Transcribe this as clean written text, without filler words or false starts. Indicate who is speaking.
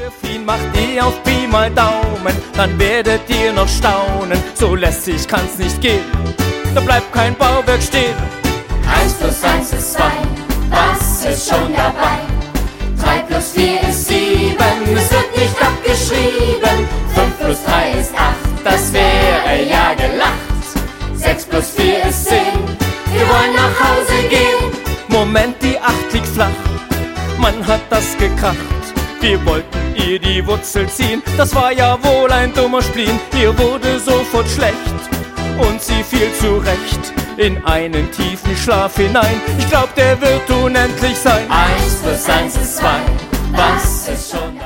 Speaker 1: Delfin macht ihr auf Pi mal Daumen, dann werdet ihr noch staunen. So lässig kann's nicht gehen, da bleibt kein Bauwerk stehen.
Speaker 2: 1 plus 1 ist 2, was ist schon dabei? 3 plus 4 ist 7, es wird nicht abgeschrieben. 5 plus 3 ist 8, das wäre ja gelacht. 6 plus 4 ist 10, wir wollen nach Hause gehen.
Speaker 1: Moment, die 8 liegt flach, man hat das gekracht. Wir wollten ihr die Wurzel ziehen, das war ja wohl ein dummer Spleen. Ihr wurde sofort schlecht und sie fiel zurecht in einen tiefen Schlaf hinein. Ich glaub, der wird unendlich sein.
Speaker 2: 1 plus 1 ist 2, was ist schon